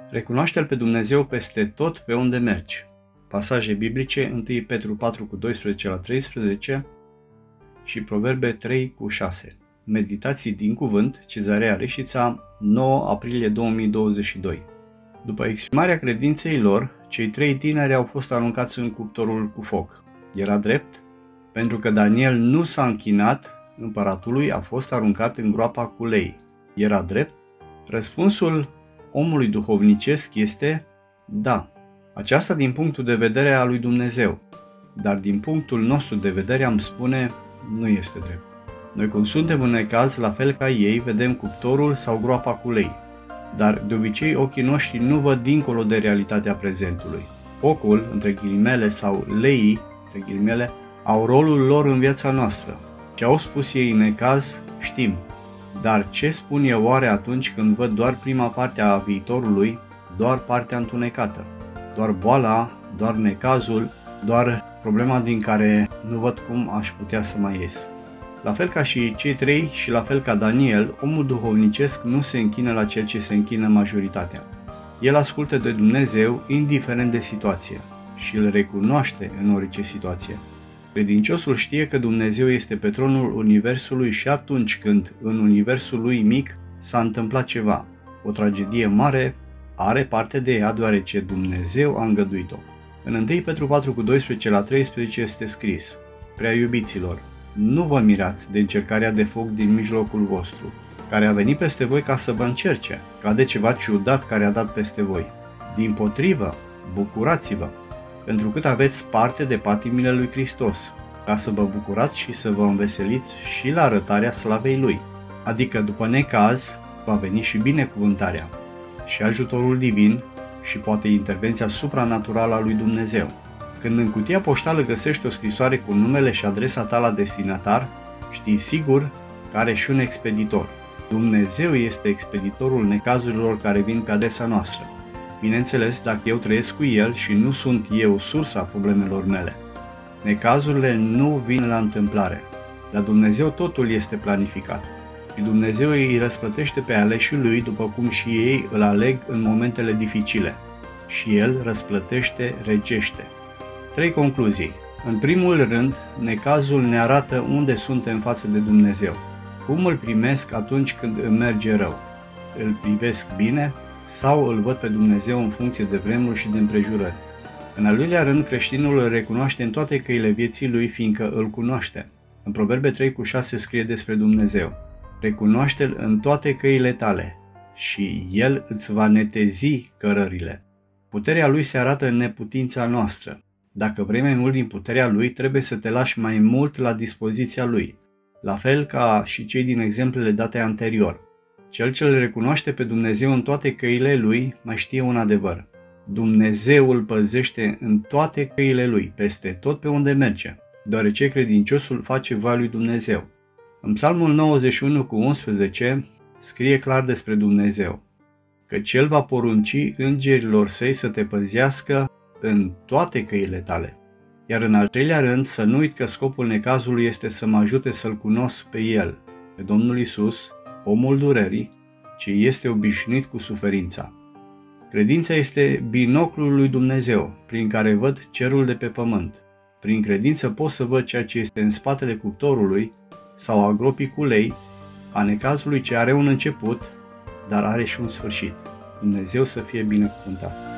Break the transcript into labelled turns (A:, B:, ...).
A: Recunoaște-L pe Dumnezeu peste tot pe unde mergi. Pasaje biblice 1 Petru 4 cu 12 la 13 și Proverbe 3 cu 6. Meditații din cuvânt, Cezarea Reșița, 9 aprilie 2022. După exprimarea credinței lor, cei trei tineri au fost aruncați în cuptorul cu foc. Era drept? Pentru că Daniel nu s-a închinat împăratului, a fost aruncat în groapa cu lei. Era drept? Răspunsul omului duhovnicesc este da. Aceasta din punctul de vedere al lui Dumnezeu, dar din punctul nostru de vedere am spune nu este drept. Noi cum suntem în necaz, la fel ca ei, vedem cuptorul sau groapa cu lei, dar de obicei ochii noștri nu văd dincolo de realitatea prezentului. Focul, între ghilimele, sau leii, între ghilimele, au rolul lor în viața noastră. Ce au spus ei în necaz, știm. Dar ce spun eu oare atunci când văd doar prima parte a viitorului, doar partea întunecată? Doar boala, doar necazul, doar problema din care nu văd cum aș putea să mai ies. La fel ca și cei trei și la fel ca Daniel, omul duhovnicesc nu se închină la ceea ce se închină majoritatea. El ascultă de Dumnezeu indiferent de situație și îl recunoaște în orice situație. Credinciosul știe că Dumnezeu este pe tronul universului și atunci când în universul lui mic s-a întâmplat ceva, o tragedie mare, are parte de ea deoarece Dumnezeu a îngăduit-o. În 1 Petru 4 cu 12 la 13 este scris: Prea iubiților, nu vă mirați de încercarea de foc din mijlocul vostru, care a venit peste voi ca să vă încerce, ca de ceva ciudat care a dat peste voi. Dimpotrivă, bucurați-vă, întrucât aveți parte de patimile lui Hristos, ca să vă bucurați și să vă înveseliți și la arătarea slavei Lui. Adică după necaz va veni și binecuvântarea, și ajutorul divin și poate intervenția supranaturală a lui Dumnezeu. Când în cutia poștală găsești o scrisoare cu numele și adresa ta la destinatar, știi sigur că are și un expeditor. Dumnezeu este expeditorul necazurilor care vin pe adresa noastră. Bineînțeles, dacă eu trăiesc cu El și nu sunt eu sursa problemelor mele. Necazurile nu vin la întâmplare. La Dumnezeu totul este planificat. Și Dumnezeu îi răsplătește pe aleșii Lui după cum și ei îl aleg în momentele dificile. Și El răsplătește regește. 3 concluzii. În primul rând, necazul ne arată unde suntem față de Dumnezeu. Cum îl primesc atunci când îmi merge rău? Îl privesc bine sau îl văd pe Dumnezeu în funcție de vremuri și de împrejurări? În al doilea rând, creștinul îl recunoaște în toate căile vieții lui, fiindcă îl cunoaște. În Proverbe 3 cu 6 scrie despre Dumnezeu: Recunoaște-L în toate căile tale și El îți va netezi cărările. Puterea Lui se arată în neputința noastră. Dacă vrei mai mult din puterea Lui, trebuie să te lași mai mult la dispoziția Lui, la fel ca și cei din exemplele date anterior. Cel ce îl recunoaște pe Dumnezeu în toate căile Lui mai știe un adevăr. Dumnezeu îl păzește în toate căile Lui, peste tot pe unde merge, deoarece credinciosul face voia lui Dumnezeu. În Psalmul 91 cu 11 scrie clar despre Dumnezeu: Căci El va porunci îngerilor săi să te păzească în toate căile tale. Iar în al treilea rând, să nu uit că scopul necazului este să mă ajute să-L cunosc pe El, pe Domnul Iisus, omul durerii, ce este obișnuit cu suferința. Credința este binoclul lui Dumnezeu, prin care văd cerul de pe pământ. Prin credință pot să văd ceea ce este în spatele cuptorului sau a gropii cu lei, a necazului ce are un început, dar are și un sfârșit. Dumnezeu să fie binecuvântat.